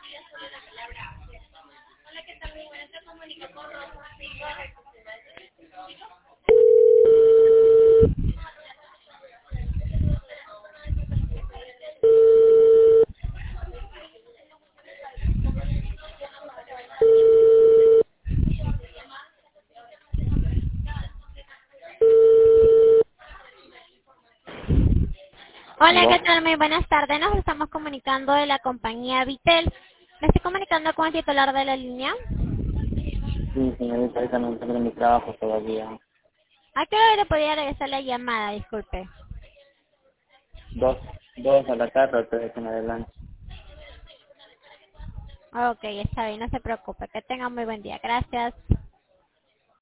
Hola, ¿qué ¿Aló? tal? Muy buenas tardes. Nos estamos comunicando de la compañía Vitel. Me estoy comunicando con el titular de la línea. Sí, señorita, ahorita no encuentro mi trabajo todavía. ¿A qué hora le podría regresar la llamada? Disculpe. Dos, dos a la tarde o tres en adelante. Ok, está bien, no se preocupe. Que tenga muy buen día. Gracias.